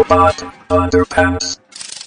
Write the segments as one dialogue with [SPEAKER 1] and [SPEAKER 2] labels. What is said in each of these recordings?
[SPEAKER 1] Robot Underpants.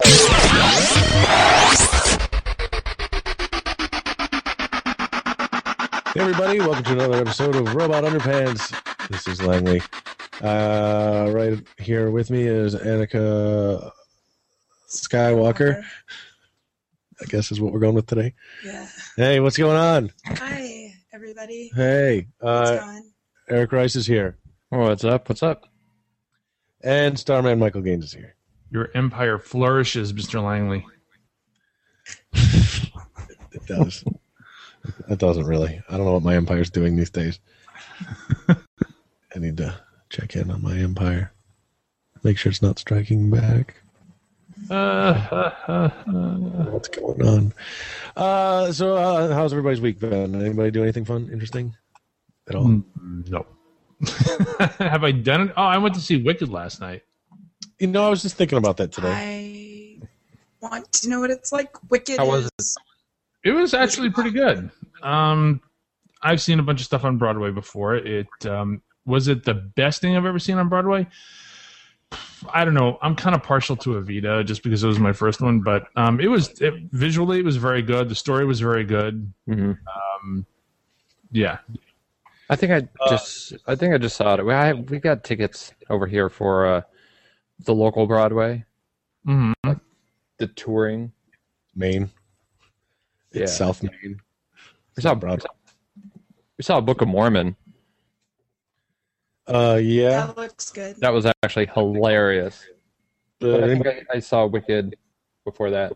[SPEAKER 2] Hey everybody, welcome to another episode of Robot Underpants. This is Langley. Right here with me is Annika Skywalker. I guess is what we're going with today.
[SPEAKER 3] Yeah.
[SPEAKER 2] Hey, what's going on?
[SPEAKER 3] Hi, everybody.
[SPEAKER 2] Hey,
[SPEAKER 3] What's going on?
[SPEAKER 2] Eric Rice is here.
[SPEAKER 4] What's up? What's up?
[SPEAKER 2] And Starman Michael Gaines is here.
[SPEAKER 5] Your empire flourishes, Mr. Langley.
[SPEAKER 2] It does. It doesn't really. I don't know what my empire's doing these days. I need to check in on my empire. Make sure it's not striking back. What's going on? So how's everybody's week been? Anybody do anything fun, interesting at all?
[SPEAKER 5] No. Have I done it? Oh, I went to see Wicked last night.
[SPEAKER 2] You know, I was just thinking about that today.
[SPEAKER 3] I want to know what it's like. Wicked
[SPEAKER 4] How was
[SPEAKER 3] is...
[SPEAKER 5] It was actually pretty good. I've seen a bunch of stuff on Broadway before. Was it the best thing I've ever seen on Broadway? I don't know. I'm kind of partial to Evita just because it was my first one, but visually it was very good. The story was very good.
[SPEAKER 4] Mm-hmm.
[SPEAKER 5] Yeah.
[SPEAKER 4] I think I just saw it. We got tickets over here for the local Broadway,
[SPEAKER 5] Mm-hmm.
[SPEAKER 4] the touring.
[SPEAKER 2] Maine. It's
[SPEAKER 4] Yeah.
[SPEAKER 2] South Maine.
[SPEAKER 4] We saw a Book of Mormon.
[SPEAKER 2] Yeah.
[SPEAKER 3] That looks good.
[SPEAKER 4] That was actually hilarious. But I think
[SPEAKER 2] Anybody-
[SPEAKER 4] I saw Wicked before that.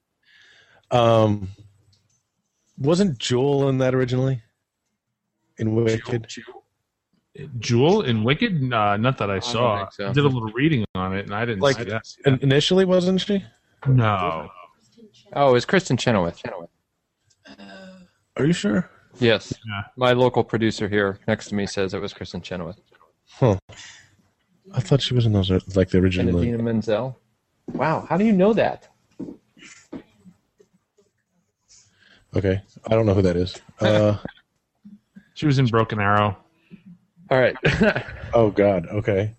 [SPEAKER 2] Wasn't Jewel in that originally? In Wicked?
[SPEAKER 5] Jewel in Wicked? Not that I saw.
[SPEAKER 4] think so.
[SPEAKER 5] I did a little reading on it, and I didn't
[SPEAKER 2] Like,
[SPEAKER 5] see that.
[SPEAKER 2] Initially, wasn't she?
[SPEAKER 5] No.
[SPEAKER 4] Oh, it's Kristen Chenoweth.
[SPEAKER 2] Are you sure?
[SPEAKER 4] Yes.
[SPEAKER 5] Yeah.
[SPEAKER 4] My local producer here next to me says it was Kristen Chenoweth.
[SPEAKER 2] Huh. I thought she was in those, like the
[SPEAKER 4] And
[SPEAKER 2] original.
[SPEAKER 4] Idina Menzel. Wow, how do you know that?
[SPEAKER 2] Okay. I don't know who that is.
[SPEAKER 5] She was in Broken Arrow.
[SPEAKER 4] All right.
[SPEAKER 2] Oh, God. Okay.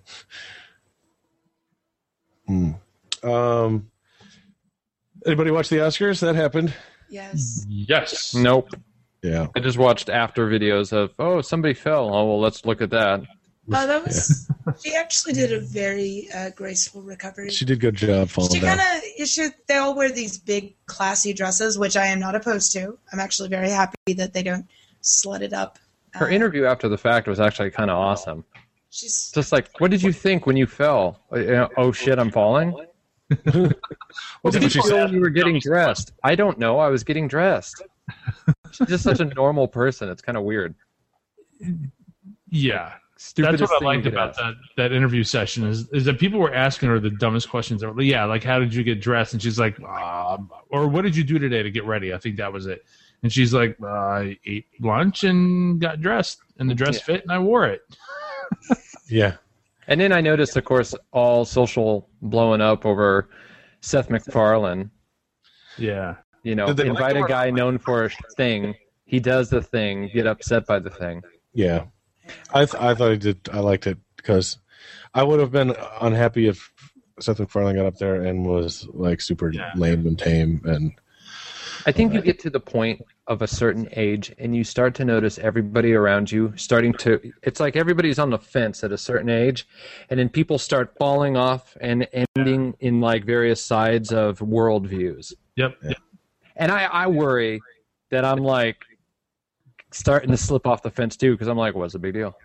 [SPEAKER 2] Anybody watch the Oscars? That happened.
[SPEAKER 3] Yes.
[SPEAKER 5] Yes.
[SPEAKER 4] Nope.
[SPEAKER 2] Yeah.
[SPEAKER 4] I just watched after videos of, somebody fell. Oh, well, let's look at that.
[SPEAKER 3] Oh, that was... She actually did a very graceful recovery.
[SPEAKER 2] She did a good job falling
[SPEAKER 3] She
[SPEAKER 2] down.
[SPEAKER 3] kind of... They all wear these big, classy dresses, which I am not opposed to. I'm actually very happy that they don't slut it up.
[SPEAKER 4] Her interview after the fact was actually kind of awesome.
[SPEAKER 3] She's...
[SPEAKER 4] Just like, what did you think when you fell? Oh, shit, I'm falling? What did you
[SPEAKER 2] she
[SPEAKER 4] feel
[SPEAKER 2] said?
[SPEAKER 4] when you were getting dressed? I don't know. I was getting dressed. She's just such a normal person. It's kind of weird.
[SPEAKER 5] Yeah.
[SPEAKER 4] Stupidest
[SPEAKER 5] That's what I
[SPEAKER 4] thing
[SPEAKER 5] liked
[SPEAKER 4] you could
[SPEAKER 5] about
[SPEAKER 4] ask.
[SPEAKER 5] that interview session is that people were asking her the dumbest questions ever. Yeah, like how did you get dressed? And she's like, or what did you do today to get ready? I think that was it. And she's like, I ate lunch and got dressed, and the dress fit, and I wore it.
[SPEAKER 2] Yeah.
[SPEAKER 4] And then I noticed, of course, all social blowing up over Seth MacFarlane.
[SPEAKER 5] Yeah.
[SPEAKER 4] You know,
[SPEAKER 2] Did they
[SPEAKER 4] invite
[SPEAKER 2] like
[SPEAKER 4] a guy known for a thing. He does the thing. Get upset by the thing.
[SPEAKER 2] Yeah. I thought he did. I liked it because I would have been unhappy if Seth MacFarlane got up there and was like super lame and tame. And
[SPEAKER 4] I think you get to the point of a certain age and you start to notice everybody around you starting to, it's like everybody's on the fence at a certain age, and then people start falling off and ending in like various sides of worldviews.
[SPEAKER 5] Yep.
[SPEAKER 2] Yeah.
[SPEAKER 4] And I worry that I'm like starting to slip off the fence too, because I'm like, what's the big deal?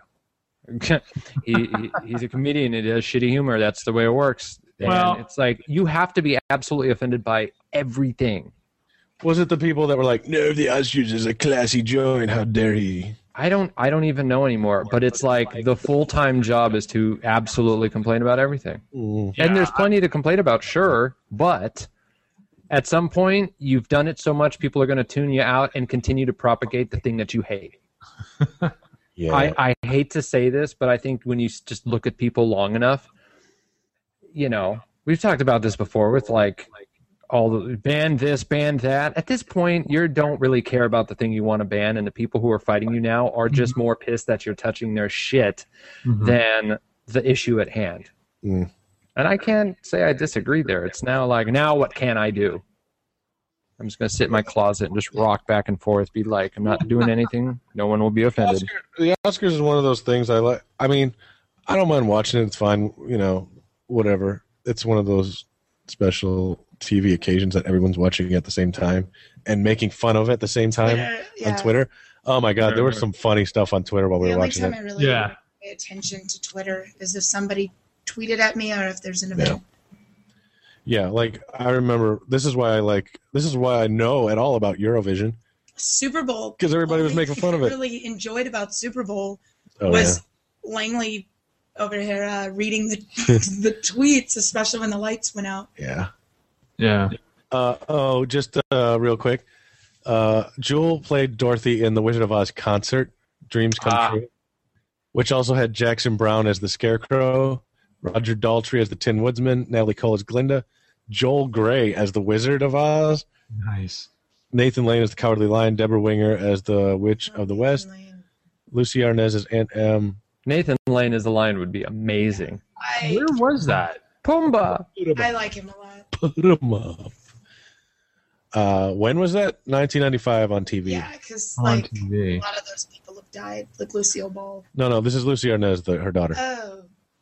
[SPEAKER 4] He's a comedian. He does shitty humor. That's the way it works. And
[SPEAKER 5] Well-
[SPEAKER 4] it's like you have to be absolutely offended by everything.
[SPEAKER 2] was it the people that were like, "No, the Oscars is a classy joint. How dare he?"
[SPEAKER 4] I don't even know anymore. But it's like the full-time job is to absolutely complain about everything. And there's plenty to complain about, sure, but at some point you've done it so much, people are going to tune you out and continue to propagate the thing that you hate.
[SPEAKER 2] Yeah.
[SPEAKER 4] I hate to say this, but I think when you just look at people long enough, you know, we've talked about this before with like all the ban this, ban that. At this point, you don't really care about the thing you want to ban, and the people who are fighting you now are just more pissed that you're touching their shit than the issue at hand.
[SPEAKER 2] Mm.
[SPEAKER 4] And I can't say I disagree there. It's now like, now what can I do? I'm just going to sit in my closet and just rock back and forth, be like, I'm not doing anything. No one will be offended.
[SPEAKER 2] The Oscars is one of those things I like. I mean, I don't mind watching it. It's fine, whatever. It's one of those special TV occasions that everyone's watching at the same time and making fun of it at the same time on Twitter. Oh my God, there was some funny stuff on Twitter while we were watching it.
[SPEAKER 3] The only time I really pay attention to Twitter is if somebody tweeted at me or if there's an event.
[SPEAKER 2] Yeah, like I remember. This is why I know at all about Eurovision.
[SPEAKER 3] Super Bowl,
[SPEAKER 2] because everybody was making fun of it.
[SPEAKER 3] What I really enjoyed about Super Bowl was Langley over here reading the tweets, especially when the lights went out.
[SPEAKER 2] Yeah. Just real quick. Jewel played Dorothy in the Wizard of Oz concert, Dreams Come True, which also had Jackson Browne as the Scarecrow, Roger Daltrey as the Tin Woodsman, Natalie Cole as Glinda, Joel Grey as the Wizard of Oz.
[SPEAKER 5] Nice.
[SPEAKER 2] Nathan Lane as the Cowardly Lion, Deborah Winger as the Witch of the West, Lucy Arnaz as Aunt M.
[SPEAKER 4] Nathan Lane as the Lion would be amazing.
[SPEAKER 5] Where was that?
[SPEAKER 4] Pumbaa.
[SPEAKER 3] I like him a lot.
[SPEAKER 2] Put him up. When was that? 1995 on TV.
[SPEAKER 3] Yeah, because
[SPEAKER 5] On
[SPEAKER 3] like
[SPEAKER 5] TV.
[SPEAKER 3] a lot of those people have died, like Lucille Ball.
[SPEAKER 2] No, this is Lucy Arnaz, her daughter.
[SPEAKER 3] Oh.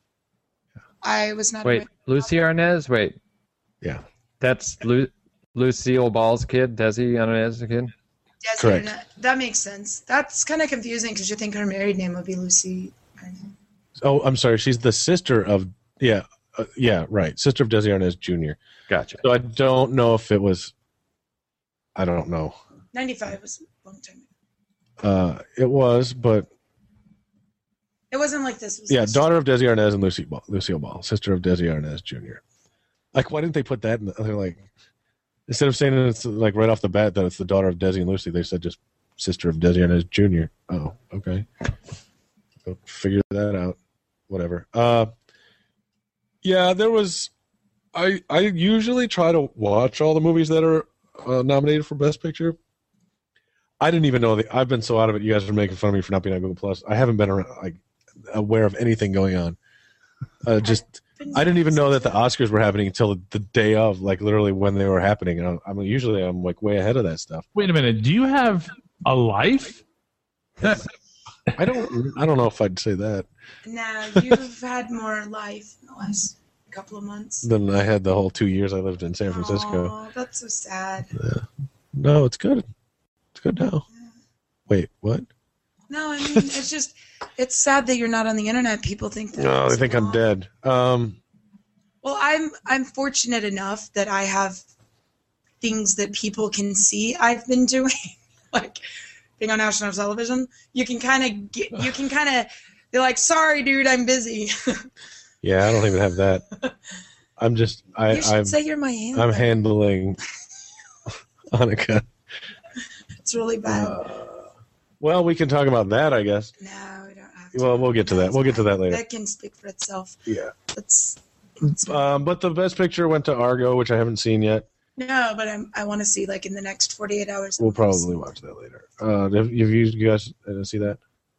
[SPEAKER 3] I was not.
[SPEAKER 4] Wait, Lucy Arnaz? Wait.
[SPEAKER 2] Yeah.
[SPEAKER 4] That's Lucille Ball's kid? Desi Arnaz's kid?
[SPEAKER 3] Yes,
[SPEAKER 2] Correct.
[SPEAKER 3] That makes sense. That's kind of confusing because you think her married name would be Lucy.
[SPEAKER 2] Oh, I'm sorry. She's the sister of right, sister of Desi Arnaz Jr.
[SPEAKER 4] Gotcha.
[SPEAKER 2] So I don't know if it was. I don't know.
[SPEAKER 3] 95 was a long time ago.
[SPEAKER 2] It was, but
[SPEAKER 3] It wasn't like this. It was
[SPEAKER 2] yeah,
[SPEAKER 3] like
[SPEAKER 2] daughter of Desi Arnaz and Lucille Ball, sister of Desi Arnaz Jr. Like, why didn't they put that? They're like, instead of saying it's like right off the bat that it's the daughter of Desi and Lucy, they said just sister of Desi Arnaz Jr. Oh, okay. Go figure that out. Whatever. Yeah, there was. I usually try to watch all the movies that are nominated for Best Picture. I didn't even know I've been so out of it. You guys are making fun of me for not being on Google Plus. I haven't been aware of anything going on. I didn't even know that the Oscars were happening until the day of, like literally when they were happening. And I'm like way ahead of that stuff.
[SPEAKER 5] Wait a minute. Do you have a life?
[SPEAKER 2] I don't know if I'd say that.
[SPEAKER 3] Nah, you've had more life in the last couple of months.
[SPEAKER 2] Than I had the whole 2 years I lived in San Francisco.
[SPEAKER 3] Oh, that's so sad.
[SPEAKER 2] No, it's good. It's good now. Wait, what?
[SPEAKER 3] No, I mean it's sad that you're not on the internet. People think that.
[SPEAKER 2] No, they think I'm dead.
[SPEAKER 3] Well, I'm fortunate enough that I have things that people can see I've been doing, like being on national television. You can kind of they're like, sorry, dude, I'm busy.
[SPEAKER 2] Yeah, I don't even have that. I'm just
[SPEAKER 3] You should say you're my handler.
[SPEAKER 2] I'm handling Annika.
[SPEAKER 3] It's really bad.
[SPEAKER 2] Well, we can talk about that, I guess.
[SPEAKER 3] No, we don't have to.
[SPEAKER 2] Well, we'll get to that. We'll get to that later.
[SPEAKER 3] That can speak for itself.
[SPEAKER 2] Yeah.
[SPEAKER 3] It's
[SPEAKER 2] But the Best Picture went to Argo, which I haven't seen yet.
[SPEAKER 3] no, but I want to see like in the next 48 hours.
[SPEAKER 2] We'll probably watch that later. Have you guys see that?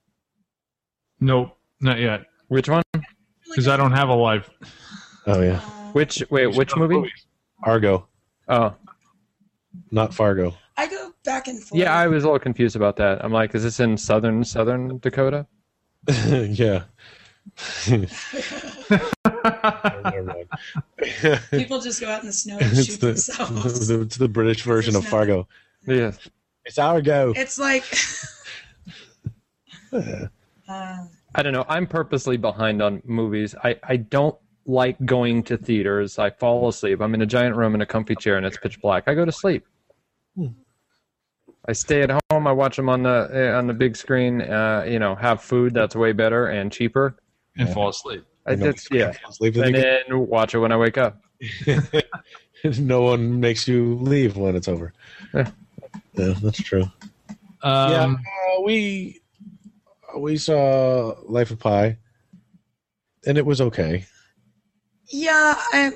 [SPEAKER 5] Nope, not yet.
[SPEAKER 4] Which one?
[SPEAKER 5] Because I don't have a life.
[SPEAKER 2] Oh yeah,
[SPEAKER 4] Which movie?
[SPEAKER 2] Argo,
[SPEAKER 4] Oh,
[SPEAKER 2] not Fargo.
[SPEAKER 3] I go back and forth.
[SPEAKER 4] yeah, I was a little confused about that. I'm like, is this in southern Dakota?
[SPEAKER 2] Yeah. Never mind.
[SPEAKER 3] People just go out in the snow and shoot themselves.
[SPEAKER 2] It's the British version of Fargo.
[SPEAKER 4] Yeah.
[SPEAKER 2] It's Argo.
[SPEAKER 3] It's like
[SPEAKER 4] I don't know. I'm purposely behind on movies. I don't like going to theaters. I fall asleep. I'm in a giant room in a comfy chair and it's pitch black. I go to sleep. I stay at home. I watch them on the big screen. Have food that's way better and cheaper.
[SPEAKER 5] And fall asleep.
[SPEAKER 2] Sleep
[SPEAKER 4] And then watch it when I wake up.
[SPEAKER 2] No one makes you leave when it's over.
[SPEAKER 4] Yeah.
[SPEAKER 2] Yeah, that's true. We saw Life of Pi, and it was okay.
[SPEAKER 3] yeah,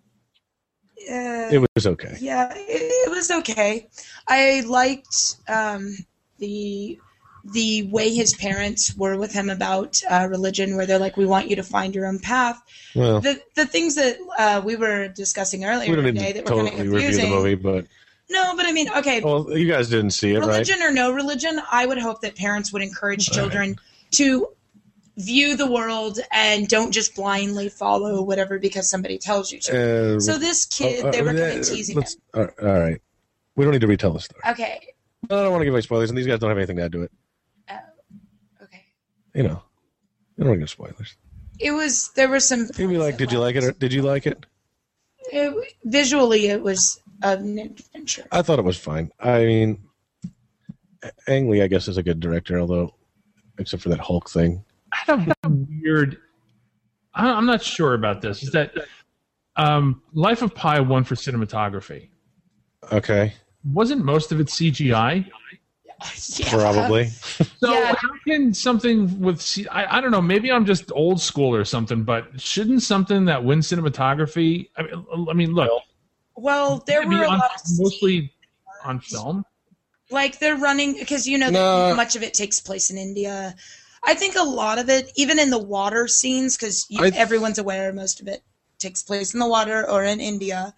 [SPEAKER 2] It was okay.
[SPEAKER 3] yeah, it was okay. I liked the the way his parents were with him about religion, where they're like, we want you to find your own path.
[SPEAKER 2] Well,
[SPEAKER 3] The things that we were discussing earlier
[SPEAKER 2] we don't
[SPEAKER 3] today
[SPEAKER 2] need to
[SPEAKER 3] that were kind of
[SPEAKER 2] totally review the
[SPEAKER 3] confusing.
[SPEAKER 2] movie, but
[SPEAKER 3] No, but I mean, okay,
[SPEAKER 2] well, you guys didn't see it, right?
[SPEAKER 3] religion or no religion, I would hope that parents would encourage children to view the world and don't just blindly follow whatever because somebody tells you to. So this kid, they were kind of teasing him.
[SPEAKER 2] All right. We don't need to retell the story.
[SPEAKER 3] Okay.
[SPEAKER 2] I don't want to give away spoilers, and these guys don't have anything to add to it.
[SPEAKER 3] Okay.
[SPEAKER 2] You know, you don't want to give spoilers.
[SPEAKER 3] There were some.
[SPEAKER 2] You'd be like, did you like it? Or did you like it?
[SPEAKER 3] Visually, it was an adventure.
[SPEAKER 2] I thought it was fine. I mean, Ang Lee, I guess, is a good director, although, except for that Hulk thing.
[SPEAKER 5] I have a weird. I'm not sure about this. Is that Life of Pi won for cinematography?
[SPEAKER 2] Okay,
[SPEAKER 5] Wasn't most of it CGI?
[SPEAKER 3] Yeah.
[SPEAKER 2] probably.
[SPEAKER 5] So
[SPEAKER 3] Yeah.
[SPEAKER 5] how can something with I don't know, maybe I'm just old school or something, but shouldn't something that wins cinematography? I mean, look,
[SPEAKER 3] Well, there
[SPEAKER 5] it'd be
[SPEAKER 3] were a lot of
[SPEAKER 5] mostly on film.
[SPEAKER 3] like they're running because
[SPEAKER 2] No.
[SPEAKER 3] that much of it takes place in India. I think a lot of it, even in the water scenes, because everyone's aware most of it takes place in the water or in India.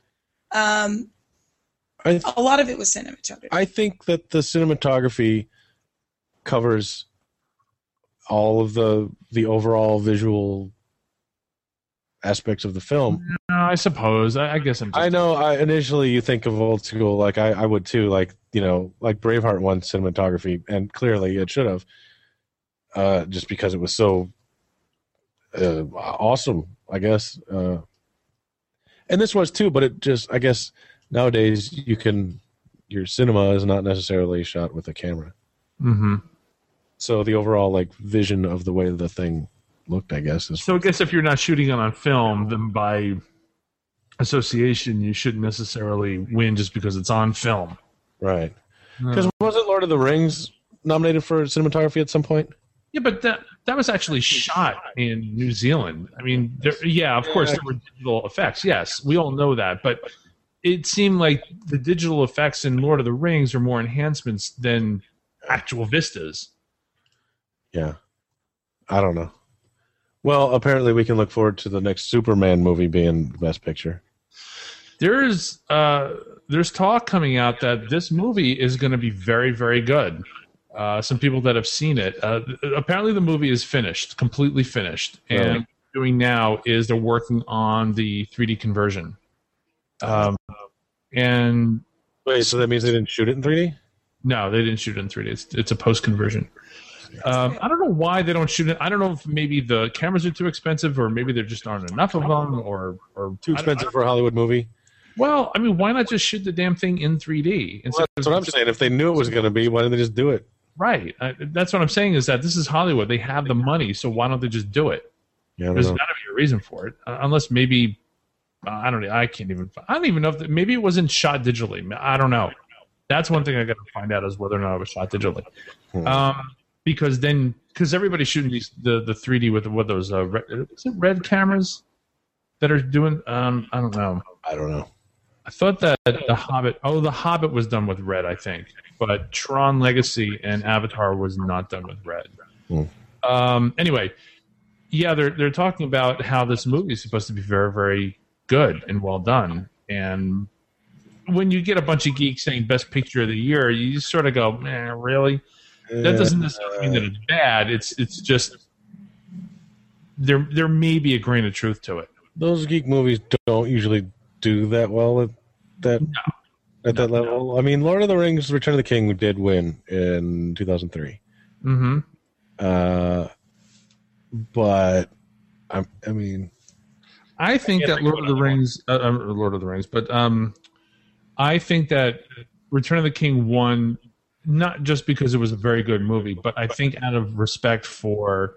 [SPEAKER 3] A lot of it was cinematography.
[SPEAKER 2] I think that the cinematography covers all of the overall visual aspects of the film.
[SPEAKER 5] No, I suppose. I guess I'm. Just,
[SPEAKER 2] I know. Initially, you think of old school, like I would too. Like like Braveheart won cinematography, and clearly it should have, just because it was so awesome. I guess, and this was too. But it just, I guess, nowadays your cinema is not necessarily shot with a camera.
[SPEAKER 5] Mm-hmm.
[SPEAKER 2] So the overall vision of the way the thing looked, I guess, is.
[SPEAKER 5] So I guess if you're not shooting it on film, then by association, you shouldn't necessarily win just because it's on film.
[SPEAKER 2] Right. Because wasn't Lord of the Rings nominated for cinematography at some point?
[SPEAKER 5] Yeah, but that was actually shot in New Zealand. I mean, of course there were digital effects. Yes, we all know that, but it seemed like the digital effects in Lord of the Rings are more enhancements than actual vistas.
[SPEAKER 2] Yeah. I don't know. Well, apparently we can look forward to the next Superman movie being the best picture.
[SPEAKER 5] There's talk coming out that this movie is going to be very, very good. Some people that have seen it. Apparently the movie is finished, completely finished. And what they're doing now is they're working on the 3D conversion. And
[SPEAKER 2] wait, so that means they didn't shoot it in 3D?
[SPEAKER 5] No, they didn't shoot it in 3D. It's a post-conversion. I don't know why they don't shoot it. I don't know if maybe the cameras are too expensive, or maybe there just aren't enough of them, or
[SPEAKER 2] too expensive for a Hollywood movie.
[SPEAKER 5] Well, I mean, why not just shoot the damn thing in 3D?
[SPEAKER 2] Well, that's what I'm saying. If they knew it was going to be, why didn't they just do it?
[SPEAKER 5] Right. That's what I'm saying. Is that this is Hollywood? They have the money, so why don't they just do it?
[SPEAKER 2] Yeah,
[SPEAKER 5] There's got to be a reason for it, unless maybe I don't know. I don't even know if maybe it wasn't shot digitally. I don't know. That's one thing I got to find out is whether or not it was shot digitally. Because everybody's shooting the 3D with what those is it red cameras that are doing? I don't know. I thought that the Hobbit was done with red, I think, but Tron Legacy and Avatar was not done with red. Anyway, yeah, they're talking about how this movie is supposed to be very, very good and well done, and when you get a bunch of geeks saying best picture of the year, you sort of go, really? That doesn't necessarily mean that it's bad. It's just there may be a grain of truth to it.
[SPEAKER 2] Those geek movies don't usually do that well at that level. I mean, Lord of the Rings: Return of the King did win in 2003.
[SPEAKER 5] Mm-hmm.
[SPEAKER 2] But I mean,
[SPEAKER 5] I think that Lord of the Rings, but I think that Return of the King won not just because it was a very good movie, but I think out of respect for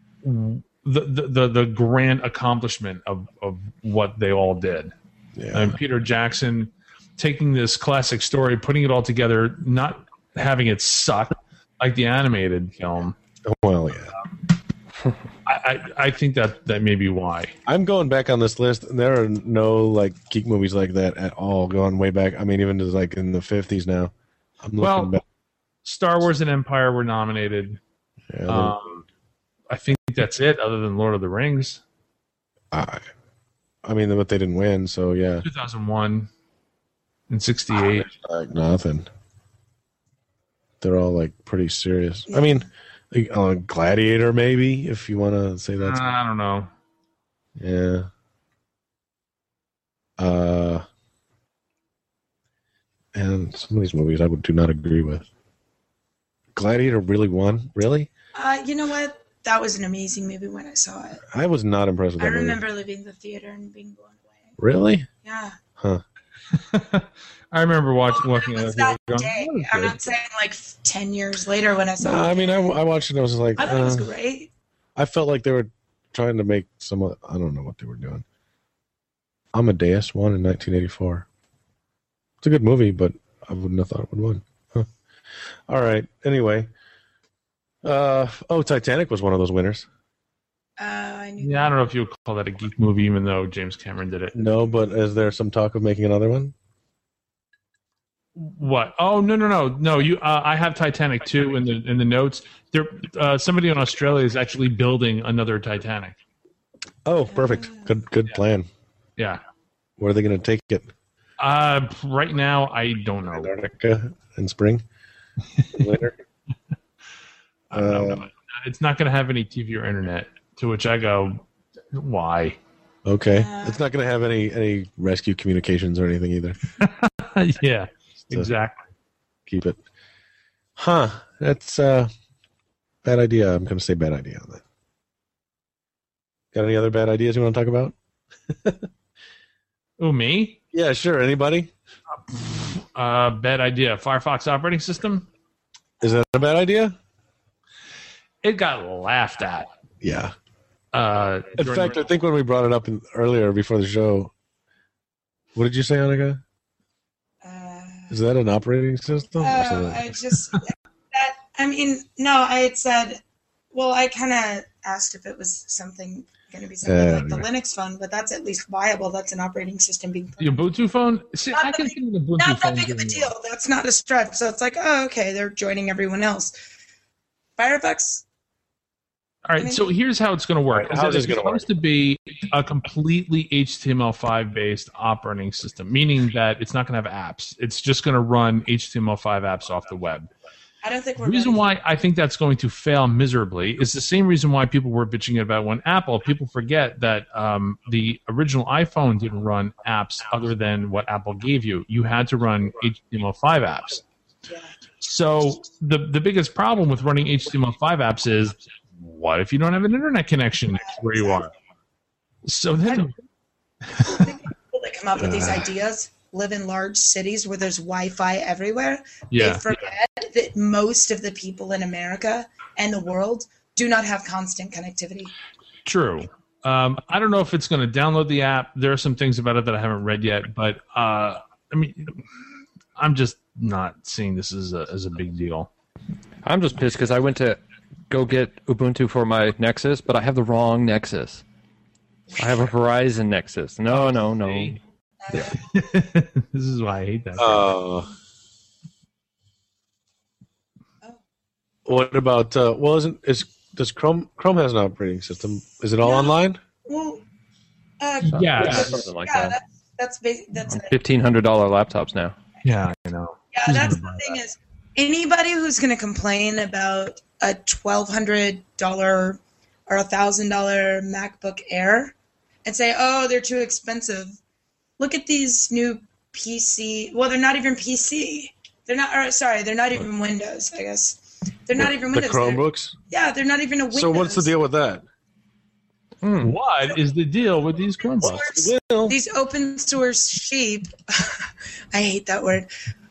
[SPEAKER 5] the grand accomplishment of what they all did.
[SPEAKER 2] Yeah.
[SPEAKER 5] And Peter Jackson taking this classic story, putting it all together, not having it suck like the animated film.
[SPEAKER 2] Well, yeah.
[SPEAKER 5] I think that may be why.
[SPEAKER 2] I'm going back on this list, and there are no geek movies like that at all, going way back. I mean, even to in the 50s now. I'm looking back.
[SPEAKER 5] Star Wars and Empire were nominated.
[SPEAKER 2] Yeah,
[SPEAKER 5] I think that's it, other than Lord of the Rings.
[SPEAKER 2] I mean, but they didn't win, so yeah.
[SPEAKER 5] 2001 and 68.
[SPEAKER 2] Like nothing. They're all like pretty serious. I mean, like, Gladiator maybe, if you want to say that's.
[SPEAKER 5] I don't know.
[SPEAKER 2] Yeah. And some of these movies I do not agree with. Gladiator really won? Really?
[SPEAKER 3] You know what? That was an amazing movie when I saw it.
[SPEAKER 2] I was not impressed with
[SPEAKER 3] I
[SPEAKER 2] that movie.
[SPEAKER 3] remember leaving the theater and being blown away.
[SPEAKER 2] Really?
[SPEAKER 3] Yeah.
[SPEAKER 2] Huh.
[SPEAKER 5] I remember watching
[SPEAKER 3] It was that day. I'm not saying like 10 years later when I saw
[SPEAKER 2] No,
[SPEAKER 3] it.
[SPEAKER 2] I mean, I watched it and I was like,
[SPEAKER 3] I thought it was great.
[SPEAKER 2] I felt like they were trying to make some. I don't know what they were doing. Amadeus won in 1984. It's a good movie, but I wouldn't have thought it would win. Huh. All right. Anyway. Titanic was one of those winners.
[SPEAKER 3] I knew
[SPEAKER 5] Yeah, I don't know if you would call that a geek movie, even though James Cameron did it.
[SPEAKER 2] No, but is there some talk of making another one?
[SPEAKER 5] What? Oh, no. You, I have Titanic 2 in the notes. There, somebody in Australia is actually building another Titanic.
[SPEAKER 2] Oh, perfect. Good plan.
[SPEAKER 5] Yeah.
[SPEAKER 2] Where are they going to take it?
[SPEAKER 5] Right now, I don't know.
[SPEAKER 2] Antarctica in spring? Winter?
[SPEAKER 5] It's not going to have any TV or internet. To which I go, why?
[SPEAKER 2] Okay. It's not going to have any rescue communications or anything either.
[SPEAKER 5] Yeah, exactly.
[SPEAKER 2] Keep it. Huh. That's bad idea. I'm going to say bad idea on that. Got any other bad ideas you want to talk about?
[SPEAKER 5] Oh, me?
[SPEAKER 2] Yeah, sure. Anybody?
[SPEAKER 5] Bad idea. Firefox operating system?
[SPEAKER 2] Is that a bad idea?
[SPEAKER 5] It got laughed at.
[SPEAKER 2] Yeah. In fact, I think when we brought it up earlier before the show, what did you say, Annika? Is that an operating system?
[SPEAKER 3] I had said, well, I kind of asked if it was something going to be something like the Linux phone, but that's at least viable. That's an operating system being put.
[SPEAKER 5] Your Ubuntu phone? See, I can think of the Ubuntu phone.
[SPEAKER 3] Not that big of a deal. That's not a stretch. So it's like, oh, okay, they're joining everyone else. Firefox.
[SPEAKER 5] All right, so here's how it's going to work.
[SPEAKER 2] How's this
[SPEAKER 5] it's
[SPEAKER 2] going to work?
[SPEAKER 5] supposed to be a completely HTML5 based operating system, meaning that it's not going to have apps. It's just going to run HTML5 apps off the web.
[SPEAKER 3] I don't think we're
[SPEAKER 5] The reason
[SPEAKER 3] ready.
[SPEAKER 5] why I think that's going to fail miserably is the same reason why people were bitching about when Apple. People forget that the original iPhone didn't run apps other than what Apple gave you. You had to run HTML5 apps.
[SPEAKER 3] Yeah.
[SPEAKER 5] So the biggest problem with running HTML5 apps is, what if you don't have an internet connection next to where you are? So then,
[SPEAKER 3] People that come up with these ideas live in large cities where there's Wi-Fi everywhere.
[SPEAKER 5] yeah,
[SPEAKER 3] They forget that most of the people in America and the world do not have constant connectivity.
[SPEAKER 5] true. I don't know if it's going to download the app. There are some things about it that I haven't read yet, but I mean, I'm just not seeing this as a big deal.
[SPEAKER 4] I'm just pissed because I went to go get Ubuntu for my Nexus, but I have the wrong Nexus. I have a Verizon Nexus. No.
[SPEAKER 5] This is why I hate that.
[SPEAKER 2] What about? Does Chrome has an operating system? Is it all online?
[SPEAKER 3] Well,
[SPEAKER 5] Yeah,
[SPEAKER 4] something like that.
[SPEAKER 3] that's
[SPEAKER 4] $1,500 laptops now.
[SPEAKER 5] Yeah, I know.
[SPEAKER 3] Yeah, that's the thing is, anybody who's going to complain about a $1,200 or $1,000 MacBook Air and say, oh, they're too expensive. Look at these new PC. Well, they're not even PC. They're not even Windows, I guess. They're not even
[SPEAKER 2] The
[SPEAKER 3] Windows.
[SPEAKER 2] Chromebooks?
[SPEAKER 3] They're not even a Windows.
[SPEAKER 2] So what's the deal with that?
[SPEAKER 5] What is the deal with these Chromebooks?
[SPEAKER 2] Well,
[SPEAKER 3] These open source sheep. I hate that word.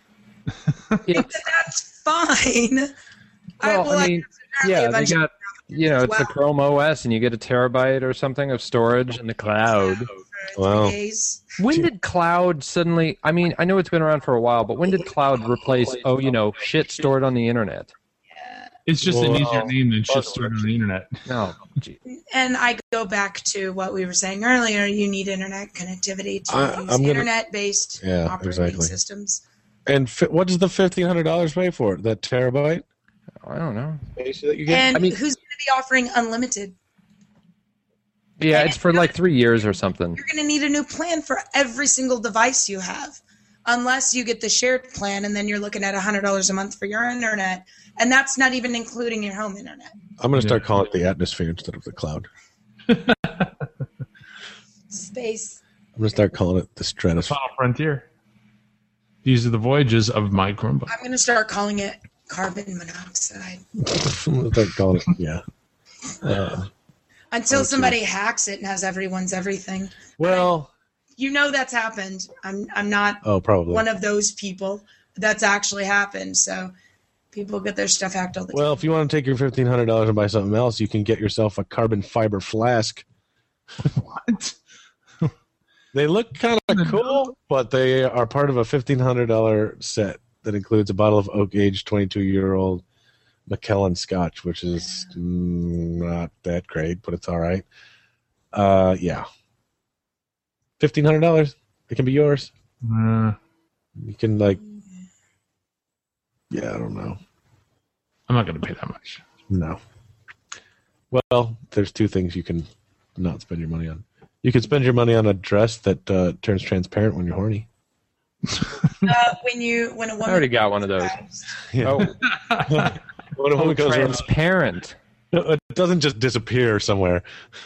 [SPEAKER 3] That's fine.
[SPEAKER 4] Well, I mean, yeah, they got, it's
[SPEAKER 3] Wow.
[SPEAKER 4] a Chrome OS, and you get a terabyte or something of storage in the cloud.
[SPEAKER 2] Wow.
[SPEAKER 4] When did cloud suddenly? I mean, I know it's been around for a while, but when did cloud replace? Shit stored on the internet.
[SPEAKER 5] It's just an easier name than shit stored on the internet.
[SPEAKER 4] No, gee.
[SPEAKER 3] And I go back to what we were saying earlier. You need internet connectivity to use internet-based operating systems.
[SPEAKER 2] And what does the $1,500 pay for? That terabyte
[SPEAKER 4] I don't know.
[SPEAKER 2] space that you get?
[SPEAKER 3] And
[SPEAKER 4] I mean-
[SPEAKER 3] who's going to be offering unlimited?
[SPEAKER 4] Yeah, it's for like 3 years or something.
[SPEAKER 3] You're going to need a new plan for every single device you have, unless you get the shared plan, and then you're looking at $100 a month for your internet, and that's not even including your home internet.
[SPEAKER 2] I'm going to start calling it the atmosphere instead of the cloud.
[SPEAKER 3] Space.
[SPEAKER 2] I'm going to start calling it the stratosphere.
[SPEAKER 5] Final frontier. These are the voyages of my Chromebook.
[SPEAKER 3] I'm going to start calling it carbon monoxide.
[SPEAKER 2] I'm going to start calling it, yeah.
[SPEAKER 3] Until somebody hacks it and has everyone's everything.
[SPEAKER 2] Well,
[SPEAKER 3] You know that's happened. I'm not
[SPEAKER 2] probably.
[SPEAKER 3] one of those people. That's actually happened. So people get their stuff hacked all the time.
[SPEAKER 2] Well, if you want to take your $1,500 and buy something else, you can get yourself a carbon fiber flask.
[SPEAKER 5] What?
[SPEAKER 2] They look kind of cool, but they are part of a $1,500 set that includes a bottle of oak-aged 22-year-old Macallan Scotch, which is not that great, but it's all right. Yeah. $1,500. It can be yours. You can, I don't know.
[SPEAKER 5] I'm not going to pay that much.
[SPEAKER 2] No. Well, there's two things you can not spend your money on. You can spend your money on a dress that turns transparent when you're horny.
[SPEAKER 3] When a woman
[SPEAKER 4] I already got one of those.
[SPEAKER 2] Yeah.
[SPEAKER 4] Oh,
[SPEAKER 2] When a woman goes around,
[SPEAKER 4] transparent.
[SPEAKER 2] it doesn't just disappear somewhere.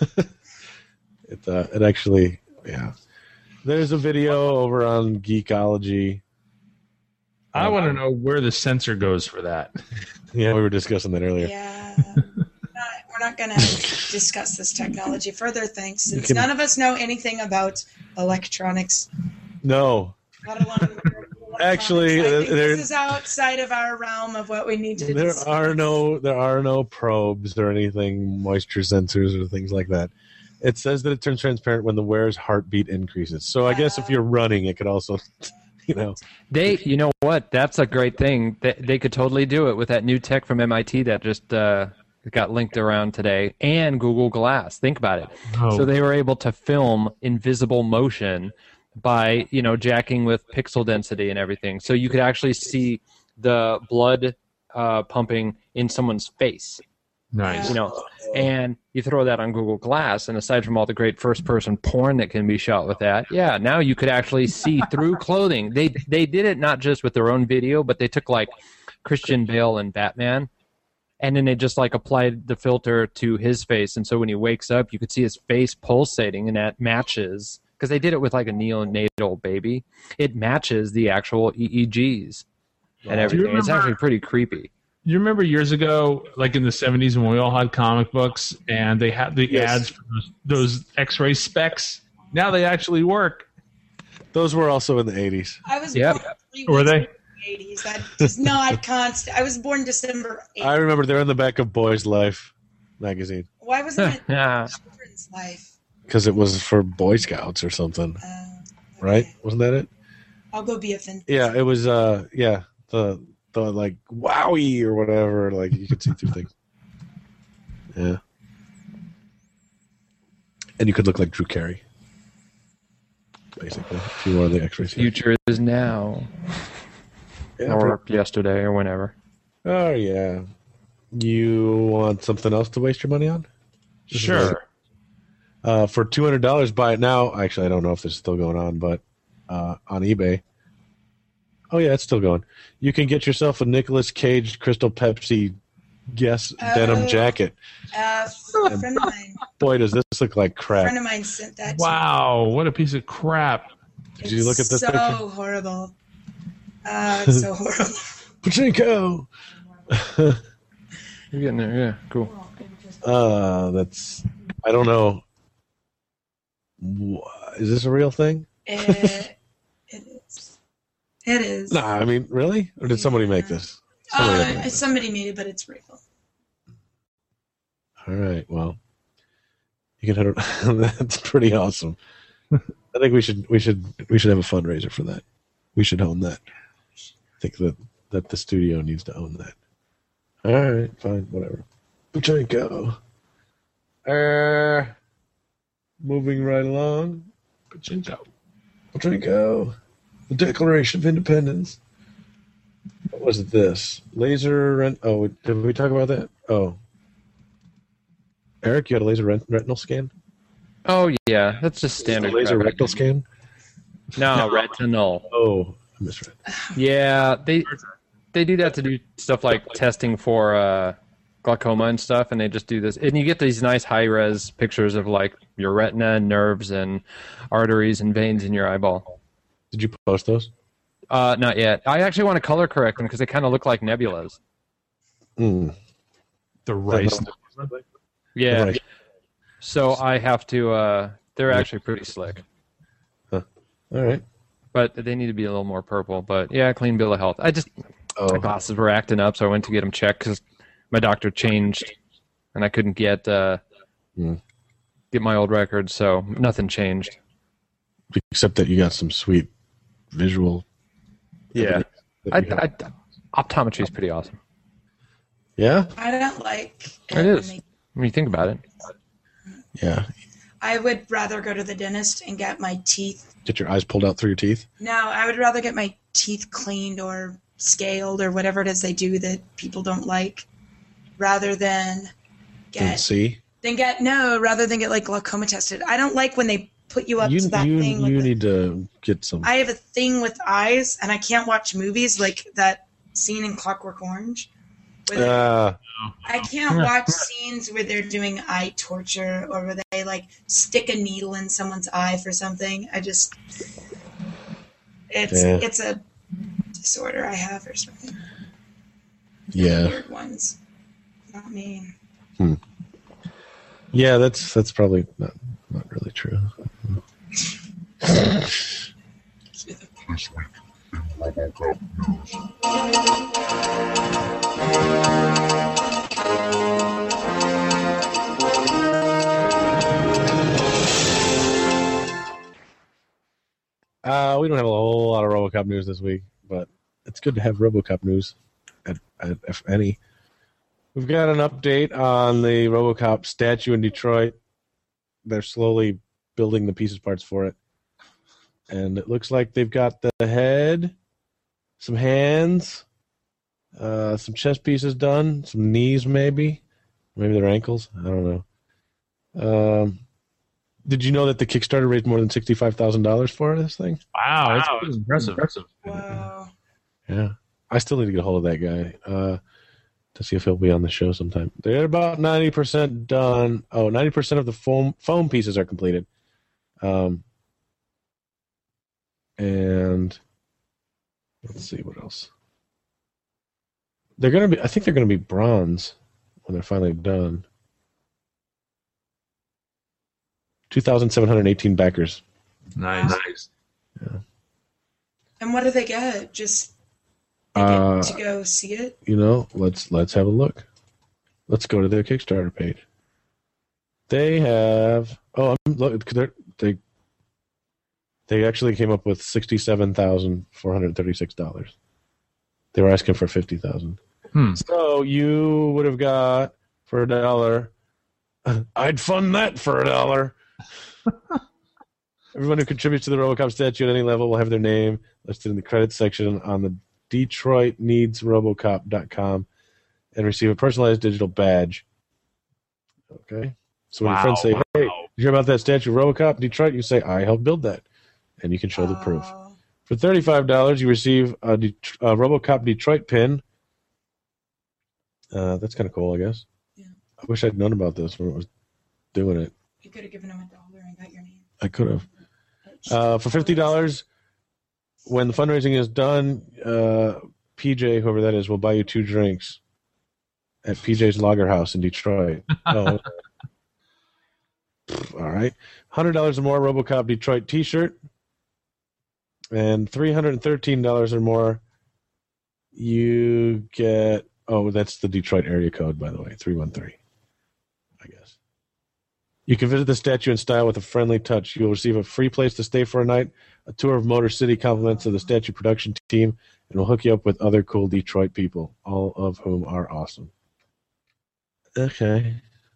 [SPEAKER 2] It actually, yeah. There's a video over on Geekology.
[SPEAKER 5] I want to know where the sensor goes for that.
[SPEAKER 2] Yeah, we were discussing that earlier.
[SPEAKER 3] Yeah. We're not going to discuss this technology further, thanks. Since
[SPEAKER 2] can-
[SPEAKER 3] none of us know anything about electronics.
[SPEAKER 2] No,
[SPEAKER 3] Let alone electronics.
[SPEAKER 2] Actually,
[SPEAKER 3] I think
[SPEAKER 2] there-
[SPEAKER 3] this is outside of our realm of what we need to
[SPEAKER 2] there
[SPEAKER 3] discuss.
[SPEAKER 2] are no probes or anything, moisture sensors or things like that. It says that it turns transparent when the wearer's heartbeat increases. So I guess if you're running, it could also,
[SPEAKER 4] You know what? That's a great thing. They could totally do it with that new tech from MIT that just got linked around today, and Google Glass. Think about it.
[SPEAKER 5] Oh.
[SPEAKER 4] So they were able to film invisible motion by jacking with pixel density and everything. So you could actually see the blood pumping in someone's face.
[SPEAKER 5] Nice.
[SPEAKER 4] And you throw that on Google Glass, and aside from all the great first-person porn that can be shot with that, now you could actually see through clothing. They did it not just with their own video, but they took like Christian Bale and Batman, and then they just like applied the filter to his face, and so when he wakes up, you could see his face pulsating, and that matches, because they did it with like a neonatal baby. It matches the actual EEGs and everything. It's actually pretty creepy.
[SPEAKER 5] You remember years ago, like in the 70s, when we all had comic books and they had the ads for those X-ray specs? Now they actually work.
[SPEAKER 2] those were also in the 80s.
[SPEAKER 3] I was
[SPEAKER 4] Yep.
[SPEAKER 3] born 3
[SPEAKER 5] Were
[SPEAKER 3] weeks
[SPEAKER 5] they?
[SPEAKER 3] in the 80s. That does not constant. I was born December 8th.
[SPEAKER 2] I remember they're in the back of Boy's Life magazine
[SPEAKER 3] Why wasn't it
[SPEAKER 4] Yeah.
[SPEAKER 3] Children's Life?
[SPEAKER 2] because it was for Boy Scouts or something, right? Wasn't that it?
[SPEAKER 3] I'll go be offended.
[SPEAKER 2] Yeah, it was. The like wowie or whatever. Like you could see through things. Yeah, and you could look like Drew Carey, basically, if you wore the X-rays.
[SPEAKER 4] Future is now,
[SPEAKER 2] Yeah,
[SPEAKER 4] or yesterday, or whenever.
[SPEAKER 2] oh yeah. You want something else to waste your money on?
[SPEAKER 5] Sure.
[SPEAKER 2] For $200, buy it now. Actually, I don't know if this is still going on, but on eBay. Oh yeah, it's still going. You can get yourself a Nicolas Cage Crystal Pepsi Guess denim jacket.
[SPEAKER 3] A friend of mine.
[SPEAKER 2] Boy, does this look like
[SPEAKER 3] A friend
[SPEAKER 2] crap.
[SPEAKER 3] of mine sent that. to
[SPEAKER 5] Wow, what a piece of crap.
[SPEAKER 2] Did you look at this
[SPEAKER 3] so
[SPEAKER 2] picture?
[SPEAKER 3] horrible. It's so horrible.
[SPEAKER 2] Pachinko.
[SPEAKER 4] You're getting there, yeah, cool.
[SPEAKER 2] That's. I don't know. Is this a real thing?
[SPEAKER 3] It is. It is.
[SPEAKER 2] Nah, I mean, really? Or did somebody make this?
[SPEAKER 3] Somebody made it, but it's real.
[SPEAKER 2] All right. Well, you can head. That's pretty awesome. I think we should have a fundraiser for that. We should own that. I think that the studio needs to own that. All right, fine, whatever. Pachinko. Moving right along.
[SPEAKER 5] Pachinko.
[SPEAKER 2] Pachinko. The Declaration of Independence. What was this? Laser rent. Oh, did we talk about that? Oh, Eric, you had a laser retinal scan.
[SPEAKER 4] Oh yeah, that's just standard.
[SPEAKER 2] Laser
[SPEAKER 4] crap.
[SPEAKER 2] rectal scan.
[SPEAKER 4] No, retinal.
[SPEAKER 2] Oh, I misread.
[SPEAKER 4] Yeah, they do that to do stuff like testing for glaucoma and stuff, and they just do this, and you get these nice high res pictures of like your retina and nerves and arteries and veins in your eyeball.
[SPEAKER 2] Did you post those?
[SPEAKER 4] Not yet. I actually want to color correct them because they kind of look like nebulas.
[SPEAKER 2] Mm.
[SPEAKER 5] The rice.
[SPEAKER 4] Yeah.
[SPEAKER 2] Right.
[SPEAKER 4] So I have to. They're actually pretty slick,
[SPEAKER 2] All right.
[SPEAKER 4] but they need to be a little more purple. But yeah, clean bill of health. My
[SPEAKER 2] Oh,
[SPEAKER 4] glasses were acting up, so I went to get them checked because my doctor changed, and I couldn't get my old records, so nothing changed.
[SPEAKER 2] except that you got some sweet visual.
[SPEAKER 4] Yeah,
[SPEAKER 2] that you have.
[SPEAKER 4] optometry is pretty awesome.
[SPEAKER 2] Yeah.
[SPEAKER 3] I don't like
[SPEAKER 4] It is when you think about it.
[SPEAKER 2] Yeah.
[SPEAKER 3] I would rather go to the dentist and get my teeth.
[SPEAKER 2] Get your eyes pulled out through your teeth.
[SPEAKER 3] No, I would rather get my teeth cleaned or scaled or whatever it is they do that people don't like, rather than
[SPEAKER 2] And see.
[SPEAKER 3] rather than get like glaucoma tested. I don't like when they put you up
[SPEAKER 2] You
[SPEAKER 3] to that thing.
[SPEAKER 2] you need to get some.
[SPEAKER 3] I have a thing with eyes, and I can't watch movies like that scene in Clockwork Orange. I can't watch scenes where they're doing eye torture or where they like stick a needle in someone's eye for something. It's a disorder I have or something.
[SPEAKER 2] Yeah.
[SPEAKER 3] Weird ones. Not me.
[SPEAKER 2] Yeah, that's probably not really true. We don't have a whole lot of RoboCop news this week, but it's good to have RoboCop news, if any. We've got an update on the RoboCop statue in Detroit. They're slowly building the pieces parts for it. And it looks like they've got the head, some hands, some chest pieces done, some knees maybe their ankles. I don't know. Did you know that the Kickstarter raised more than $65,000 for this thing?
[SPEAKER 5] Wow, that's pretty impressive.
[SPEAKER 3] Wow.
[SPEAKER 2] Yeah. I still need to get a hold of that guy to see if he'll be on the show sometime. They're about 90% done. 90% of the foam pieces are completed. And let's see what else. I think they're gonna be bronze when they're finally done. 2,718 backers.
[SPEAKER 5] Nice.
[SPEAKER 3] And what do they get? Just they get to go see it?
[SPEAKER 2] Let's have a look. Let's go to their Kickstarter page. They have they actually came up with $67,436. They were asking for $50,000. So you would have got for $1. I'd fund that for $1. Everyone who contributes to the RoboCop statue at any level will have their name listed in the credits section on the DetroitNeedsRobocop.com and receive a personalized digital badge. Okay. So when your friends say, "Hey, did you hear about that statue of RoboCop in Detroit?" You say, "I helped build that," and you can show the proof. For $35, you receive a RoboCop Detroit pin. That's kind of cool, I guess.
[SPEAKER 3] Yeah.
[SPEAKER 2] I wish I'd known about this when it was doing it.
[SPEAKER 3] You could have given him $1 and got your name.
[SPEAKER 2] I could have. For $50, when the fundraising is done, PJ, whoever that is, will buy you 2 drinks at PJ's Lager House in Detroit. Oh, all right. $100 or more RoboCop Detroit T-shirt, and $313 or more, you get. Oh, that's the Detroit area code, by the way, 313. I guess. You can visit the statue in style with a friendly touch. You'll receive a free place to stay for a night, a tour of Motor City, compliments of the statue production team, and we'll hook you up with other cool Detroit people, all of whom are awesome. Okay.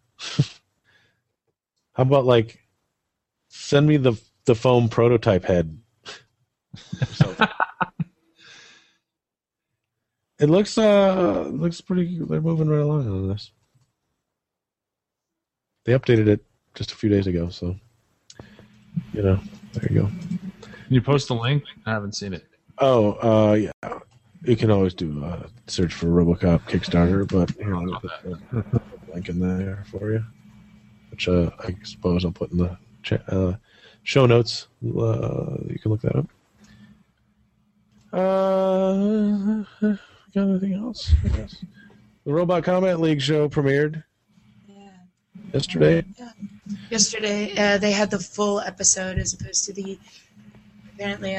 [SPEAKER 2] How about, send me the foam prototype head? It looks pretty. They're moving right along on this. They updated it just a few days ago, so there you go.
[SPEAKER 5] Can you post a link? I haven't seen it.
[SPEAKER 2] Oh, yeah. You can always do a search for RoboCop Kickstarter, but here, I'll put the link in there for you, which I suppose I'll put in the show notes. You can look that up. Got anything else? I guess the Robot Combat League show premiered yesterday.
[SPEAKER 3] Yeah. Yesterday, they had the full episode as opposed to the apparently.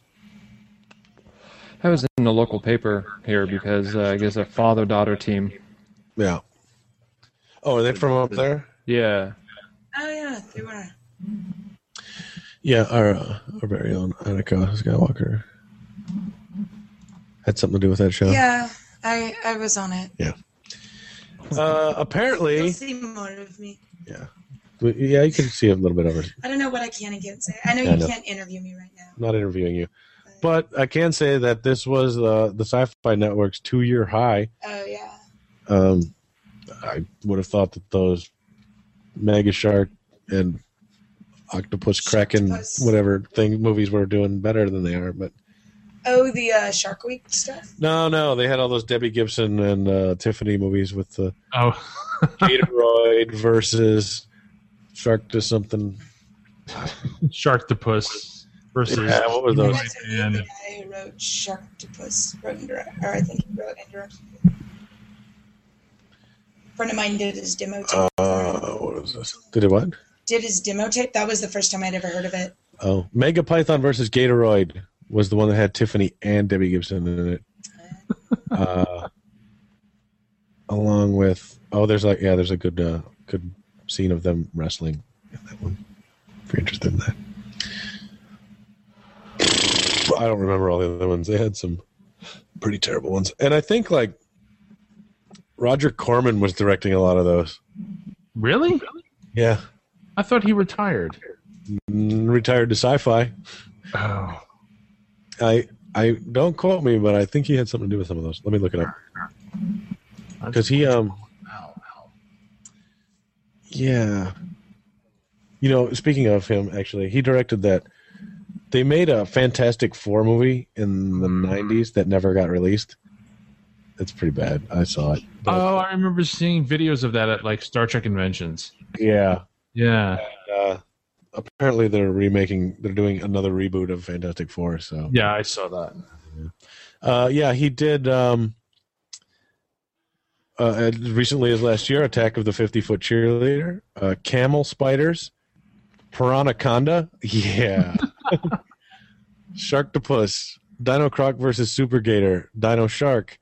[SPEAKER 4] I was in the local paper here because I guess a father-daughter team.
[SPEAKER 2] Yeah. Oh, are they from up there?
[SPEAKER 4] Yeah.
[SPEAKER 3] Oh yeah, they were.
[SPEAKER 2] Yeah, our very own Annika Skywalker had something to do with that show.
[SPEAKER 3] Yeah, I was on it.
[SPEAKER 2] Yeah. Apparently.
[SPEAKER 3] You'll see more of me.
[SPEAKER 2] Yeah. Yeah, you can see a little bit of her.
[SPEAKER 3] I don't know what I can and can't say. I know you can't interview me right now.
[SPEAKER 2] Not interviewing you. But I can say that this was the Sci-Fi Network's 2-year high.
[SPEAKER 3] Oh, yeah.
[SPEAKER 2] I would have thought that those Mega Shark and Octopus Kraken, whatever thing movies were doing better than they are. But
[SPEAKER 3] oh, the Shark Week stuff?
[SPEAKER 2] No. They had all those Debbie Gibson and Tiffany movies with the Gatoroid versus Shark to something.
[SPEAKER 5] Sharktopus versus.
[SPEAKER 2] Yeah, what was those?
[SPEAKER 3] That's the guy who wrote Sharktopus, or I think he wrote and directed it. A friend of mine did his demo tape.
[SPEAKER 2] What was this? Did it what?
[SPEAKER 3] Did his demo tape. That was the first time I'd ever heard of it.
[SPEAKER 2] Oh, Mega Python versus Gatoroid was the one that had Tiffany and Debbie Gibson in it. Along with there's a good scene of them wrestling in that one. If you're interested in that. I don't remember all the other ones. They had some pretty terrible ones. And I think Roger Corman was directing a lot of those.
[SPEAKER 5] Really?
[SPEAKER 2] Yeah.
[SPEAKER 5] I thought he retired.
[SPEAKER 2] Retired to Sci-Fi.
[SPEAKER 5] Oh.
[SPEAKER 2] I don't quote me, but I think he had something to do with some of those. Let me look it up. Because he yeah. Speaking of him, actually, he directed that. They made a Fantastic Four movie in the 90s that never got released. It's pretty bad. I saw it.
[SPEAKER 5] I remember seeing videos of that at Star Trek conventions.
[SPEAKER 2] Yeah.
[SPEAKER 5] Yeah.
[SPEAKER 2] And, apparently they're doing another reboot of Fantastic Four. So
[SPEAKER 5] yeah, I saw that.
[SPEAKER 2] Yeah, he did recently as last year, Attack of the 50-Foot Cheerleader, Camel Spiders, Piranaconda. Yeah. Sharktopus, Dino Croc versus Super Gator, Dino Shark.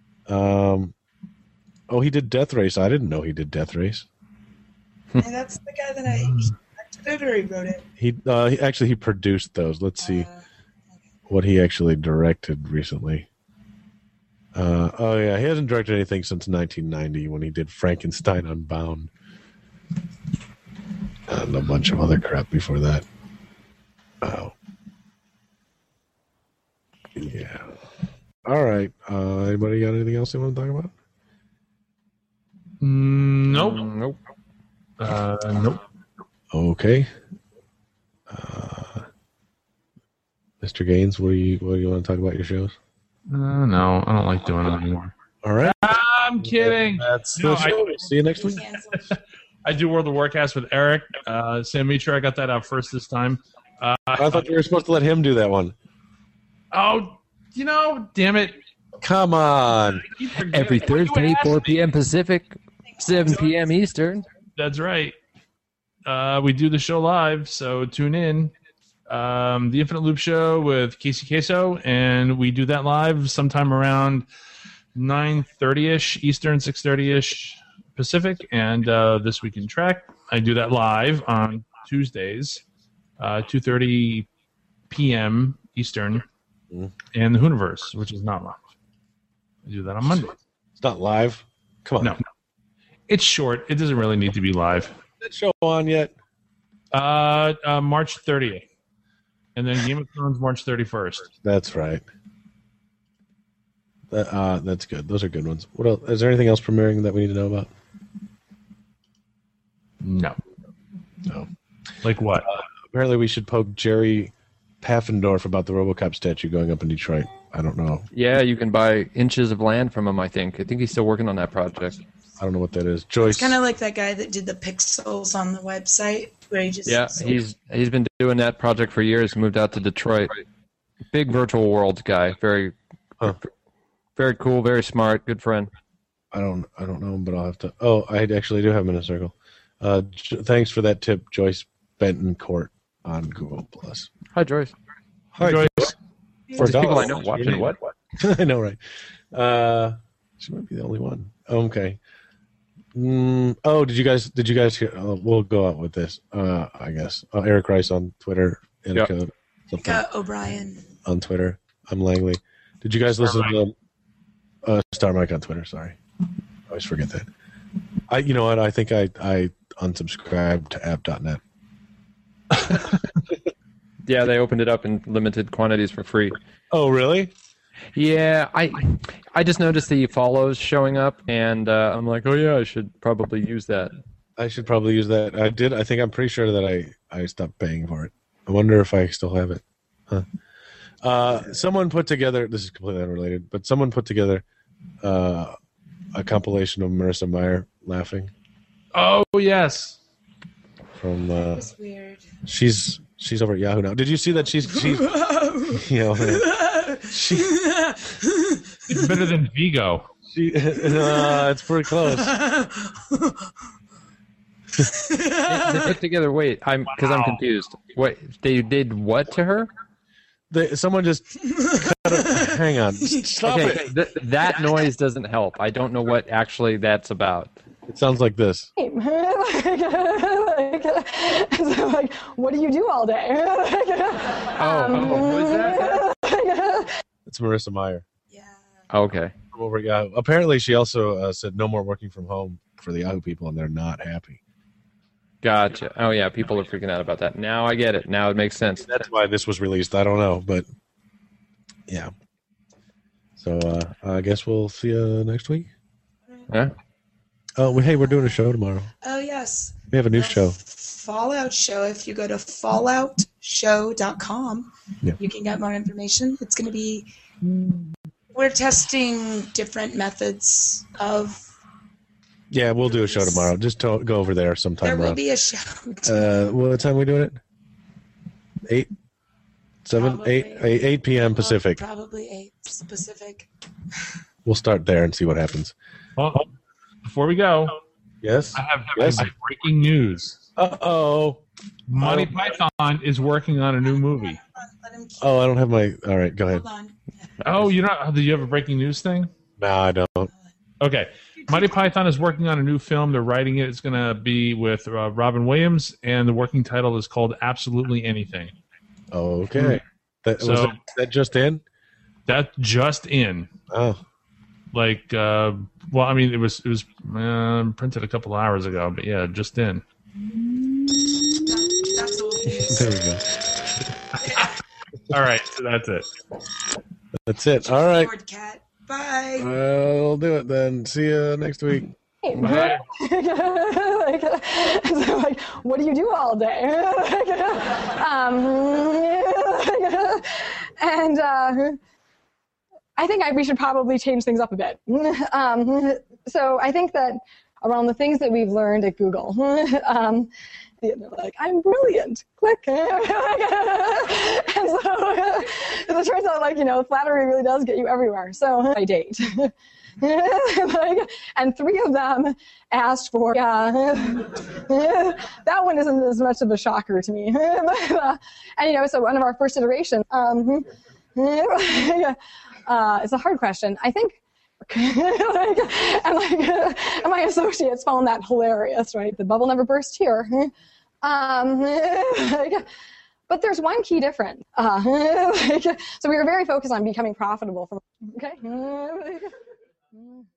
[SPEAKER 2] He did Death Race. I didn't know he did Death Race.
[SPEAKER 3] And that's the guy that I directed it, or he wrote it?
[SPEAKER 2] He produced those. Let's see what he actually directed recently. He hasn't directed anything since 1990 when he did Frankenstein Unbound. And a bunch of other crap before that. Oh. Yeah. All right. Anybody got anything else they want to talk about?
[SPEAKER 5] Nope. Nope.
[SPEAKER 2] Okay. Mr. Gaines, what do you want to talk about your shows?
[SPEAKER 5] No, I don't like doing it anymore.
[SPEAKER 2] All right.
[SPEAKER 5] I'm kidding.
[SPEAKER 2] That's the show. See you next week.
[SPEAKER 5] I do World of Warcast with Eric. Sam Mitra, I got that out first this time.
[SPEAKER 2] I thought you were supposed to let him do that one.
[SPEAKER 5] Oh, damn it.
[SPEAKER 2] Come on.
[SPEAKER 4] Every Thursday, 4 p.m. Pacific, 7 p.m. Eastern.
[SPEAKER 5] That's right. We do the show live, so tune in. The Infinite Loop Show with Casey Queso, and we do that live sometime around 9:30ish Eastern, 6:30ish Pacific, and This Week in Trek. I do that live on Tuesdays, 2:30 p.m. Eastern, and the Hooniverse, which is not live. I do that on Monday.
[SPEAKER 2] It's not live. Come on.
[SPEAKER 5] No. It's short. It doesn't really need to be live.
[SPEAKER 2] Is that show on yet?
[SPEAKER 5] March 30th. And then Game of Thrones March 31st.
[SPEAKER 2] That's right. That's good. Those are good ones. What else? Is there anything else premiering that we need to know about?
[SPEAKER 5] No.
[SPEAKER 2] No.
[SPEAKER 5] Like what?
[SPEAKER 2] Apparently, we should poke Jerry Paffendorf about the RoboCop statue going up in Detroit. I don't know.
[SPEAKER 4] Yeah, you can buy inches of land from him, I think. I think he's still working on that project.
[SPEAKER 2] I don't know what that is. Joyce.
[SPEAKER 3] It's kind of like that guy that did the pixels on the website where he just
[SPEAKER 4] he's been doing that project for years. Moved out to Detroit. Big virtual worlds guy. Very cool. Very smart. Good friend.
[SPEAKER 2] I don't know him, but I'll have to. Oh, I actually do have him in a circle. Thanks for that tip, Joyce Bentoncourt on Google Plus.
[SPEAKER 4] Hi, Joyce.
[SPEAKER 2] Hi,
[SPEAKER 5] Joyce.
[SPEAKER 2] For
[SPEAKER 4] People I know watching what?
[SPEAKER 2] I know, right? She might be the only one. Okay. Did you guys hear? We'll go out with this. I guess Eric Rice on Twitter. Annika
[SPEAKER 3] O'Brien
[SPEAKER 2] on Twitter. I'm Langley. Did you guys listen to Star Mike on Twitter? Sorry, I always forget that. You know what? I think I unsubscribed to app.net.
[SPEAKER 4] Yeah, they opened it up in limited quantities for free.
[SPEAKER 2] Oh, really?
[SPEAKER 4] Yeah, I just noticed the follows showing up, and I'm like, oh yeah, I should probably use that.
[SPEAKER 2] I should probably use that. I did. I think I'm pretty sure that I stopped paying for it. I wonder if I still have it. Huh. Someone put together. This is completely unrelated, but someone put together a compilation of Marissa Mayer laughing.
[SPEAKER 5] Oh yes.
[SPEAKER 2] From
[SPEAKER 3] That's weird.
[SPEAKER 2] She's over at Yahoo now. Did you see that she's you know,
[SPEAKER 5] It's better than Vigo.
[SPEAKER 2] it's pretty close.
[SPEAKER 4] They put together. Wait, I'm confused. Wait, they did what to her?
[SPEAKER 2] Someone just hang on. Stop it.
[SPEAKER 4] That noise doesn't help. I don't know what actually that's about.
[SPEAKER 2] It sounds like this.
[SPEAKER 6] So, like, what do you do all day?
[SPEAKER 4] Who is that?
[SPEAKER 2] It's Marissa Mayer.
[SPEAKER 3] Yeah.
[SPEAKER 4] Okay.
[SPEAKER 2] From over at Yahoo. Apparently, she also said no more working from home for the Yahoo people, and they're not happy.
[SPEAKER 4] Gotcha. Oh yeah, people are freaking out about that. Now I get it. Now it makes sense.
[SPEAKER 2] That's why this was released. I don't know, but yeah. So I guess we'll see you next week.
[SPEAKER 4] Yeah.
[SPEAKER 2] Oh, hey, we're doing a show tomorrow.
[SPEAKER 3] Oh, yes.
[SPEAKER 2] We have a new show.
[SPEAKER 3] Fallout show. If you go to falloutshow.com, you can get more information. It's going to be, we're testing different methods of.
[SPEAKER 2] Yeah, we'll do a show tomorrow. Just go over there sometime.
[SPEAKER 3] There will be a show tomorrow.
[SPEAKER 2] What time are we doing it? 8? 7?
[SPEAKER 3] Probably.
[SPEAKER 2] 8 p.m. Pacific.
[SPEAKER 3] Probably 8 Pacific.
[SPEAKER 2] We'll start there and see what happens.
[SPEAKER 5] Well, before we go,
[SPEAKER 2] Yes?
[SPEAKER 5] I have
[SPEAKER 2] Yes.
[SPEAKER 5] breaking news.
[SPEAKER 2] Uh-oh.
[SPEAKER 5] Monty Python is working on a new movie.
[SPEAKER 3] Let him keep.
[SPEAKER 2] Oh, I don't have my... All right, go ahead.
[SPEAKER 3] Hold on.
[SPEAKER 5] Oh, do you have a breaking news thing?
[SPEAKER 2] No, I don't.
[SPEAKER 5] Okay. Monty Python is working on a new film. They're writing it. It's going to be with Robin Williams, and the working title is called Absolutely Anything.
[SPEAKER 2] Okay.
[SPEAKER 5] So-
[SPEAKER 2] That just in?
[SPEAKER 5] That's just in.
[SPEAKER 2] Oh.
[SPEAKER 5] Like, well, I mean, it was printed a couple hours ago, but yeah, just in.
[SPEAKER 3] That's all.
[SPEAKER 2] There we go.
[SPEAKER 5] All right, so that's it.
[SPEAKER 2] That's it. All right.
[SPEAKER 3] Lord Cat. Bye.
[SPEAKER 2] I'll do it then. See you next week.
[SPEAKER 5] Bye.
[SPEAKER 6] So, like, what do you do all day? And I think we should probably change things up a bit. So I think that around the things that we've learned at Google, like, I'm brilliant. Click. And so it turns out, like, flattery really does get you everywhere. So I date. And 3 of them asked for, that one isn't as much of a shocker to me. And, so one of our first iterations, it's a hard question. I think, and my associates found that hilarious, right? The bubble never burst here. But there's one key difference. So we were very focused on becoming profitable. Okay.